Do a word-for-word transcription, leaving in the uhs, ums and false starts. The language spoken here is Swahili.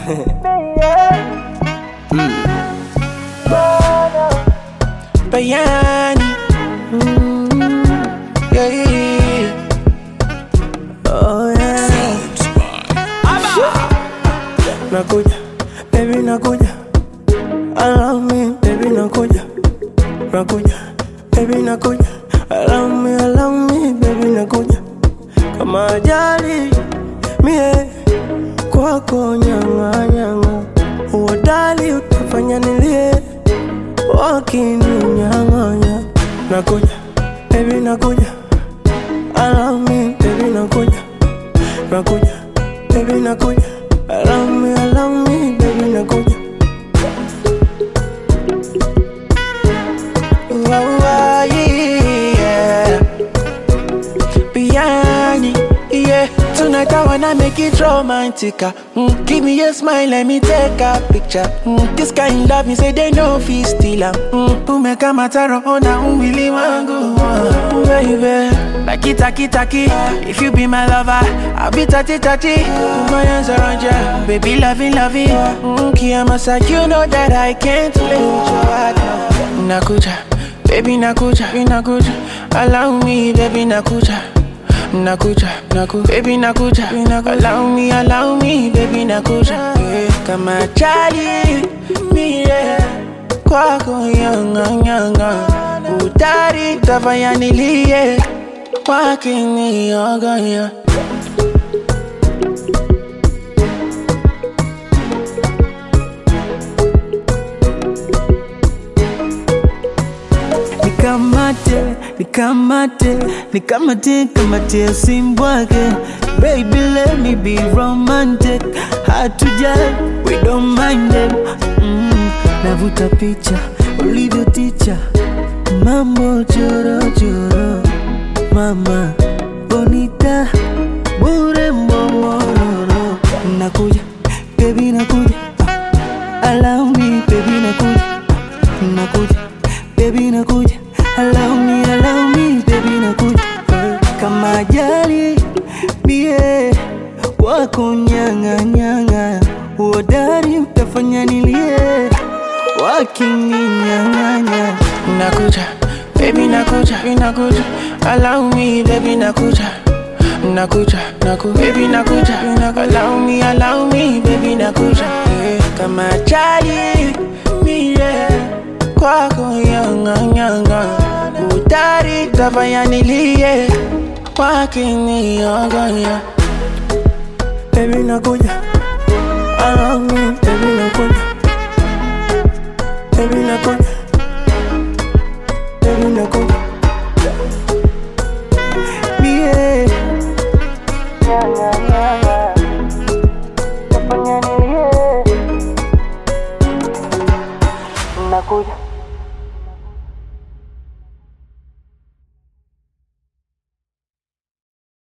mm. Bayani. Mm. Yeah, yeah, yeah. Oh yeah. Nakuja, baby nakuja. Allow me, baby nakuja. Nakuja, baby nakuja. Allow me, allow me, baby nakuja. Kama ajali mie kwako nyanga nyanga, uodali utafanya nilie wakininyang'anya. Nakuja, baby nakuja. Allow me, baby nakuja. Nakuja, baby nakuja. Allow me, allow me, baby nakuja. Wow, wow, yeah. Biani, yeah. Tonight I wanna make it romantic. Mm, give me a smile, let me take a picture. Mm, this kind of love, me say they know fi steal am. Mm, umeka mataro ona umwili wangu, uh, baby. Taki taki taki, if you be my lover, I'll be tati tati. Put my hands around you, baby, loving loving. Mm, Kiyamasa, you know that I can't let you out. Nakuja, baby nakuja, baby nakuja. Allow me, baby nakuja. Nakuja, naku, baby nakuja, nakuja. Allow me, allow me, baby nakuja. Yeah. Kama chali, mi yeah. Kwako yanga yanga, utari utafanya nilie wakiniyoganya. Nikamate, nikamate, nikamate, kamate simbwake. Baby, let me be romantic. Hard to judge, we don't mind them. Mm, navuta picha, ulivyo ticha. Mambo choro choro. Mama, bonita, bure momororo. Nakuja, baby nakuja. Allow me, baby nakuja. Nakuja, baby nakuja. Allow me, allow me, baby nakuja. Kama ajali, bie wako nyanga nyanga, uodari utafanya nilie wakininyang'anya. Nakuja, baby nakuja, baby nakuja. Allow me, baby nakuja. Nakuja, naku, baby nakuja. Allow me, allow me, baby nakuja. Kama ajali, bie kwako nyanga nyanga, utari utafanya nilie wakiniyoganya. Baby nakuja. Allow me, baby nakuja. Baby nakuja. Baby nakuja. Yeah. Nyanga nyanga, utafanya nilie. Nakuja.